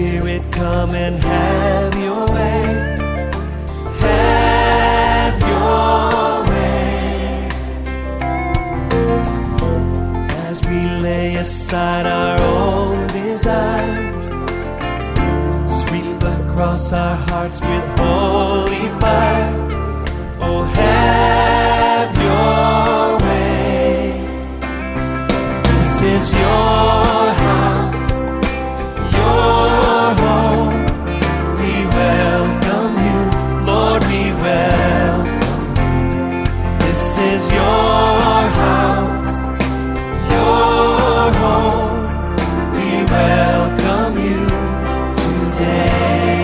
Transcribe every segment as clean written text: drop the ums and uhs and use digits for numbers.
Spirit, come and have your way. Have your way. As we lay aside our own desires, sweep across our hearts with holy fire. Oh, have your way. This is your house, your home. We welcome you, Lord, we welcome you. This is your house, your home. We welcome you today.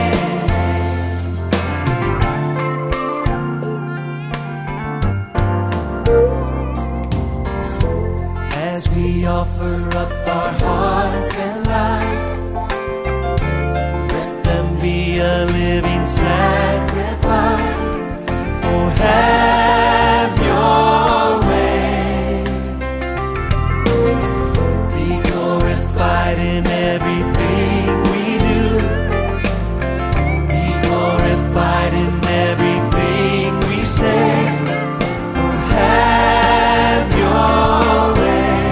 As we offer up our hearts and lives, let them be a living sacrifice. Oh, have your way. Be glorified in everything we do. Be glorified in everything we say. Oh, have your way.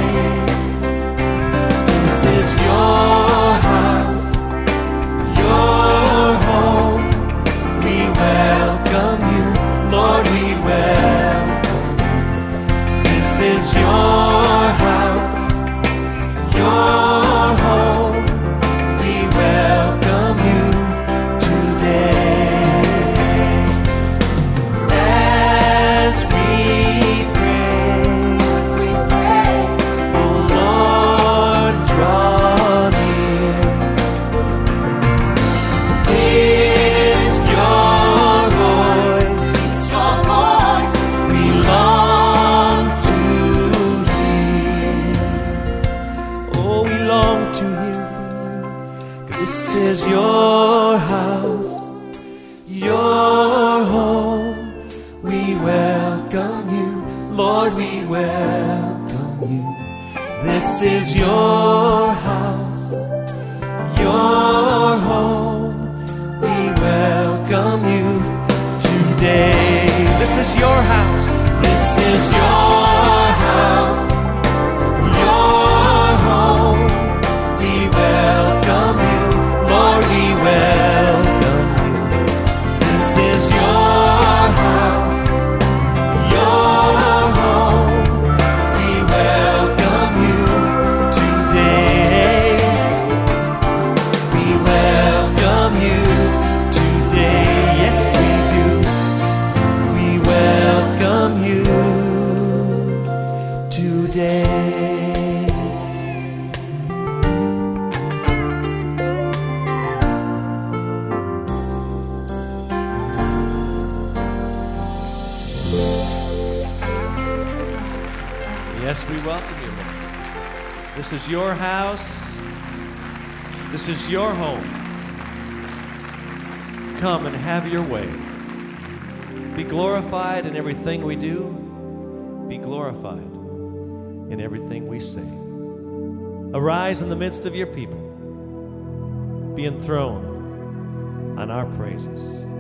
This is your house, your home. We welcome you, Lord, we welcome you. This is your house, your home. We welcome you today. As we pray, oh Lord, draw near. It's your voice we long to hear. Oh, we long to hear from you, 'cause this is your house, your home. We welcome you, Lord, we welcome you. This is your house, your home. We welcome you today. This is your house. This is your house, your home. We welcome you, Lord, we welcome you. This is your house, your home. We welcome you today. We welcome you today. Yes, we do. We welcome you today. Yes, we welcome you, Lord. This is your house. This is your home. Come and have your way. Be glorified in everything we do. Be glorified in everything we say. Arise in the midst of your people. Be enthroned on our praises.